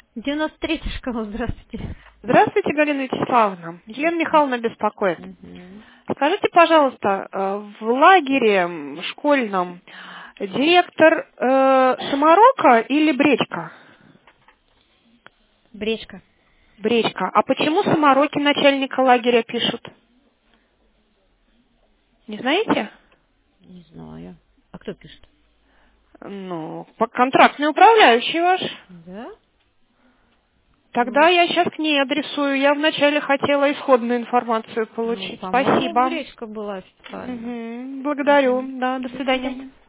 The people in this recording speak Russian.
93-я школа, здравствуйте. Здравствуйте, Галина Вячеславовна. Елена Михайловна беспокоит. Мгм. Скажите, пожалуйста, в лагере школьном директор Саморока или Бречка? Бречка. Бречка. А почему Самороки начальника лагеря пишут? Не знаете? Не знаю. А кто пишет? Ну, контрактный управляющий ваш. Да? Тогда я сейчас к ней адресую. Я вначале хотела исходную информацию Ну, получить. по-моему, Спасибо. Бречка была официально. Мгм. Благодарю. Мгм. Да, до До свидания. свидания.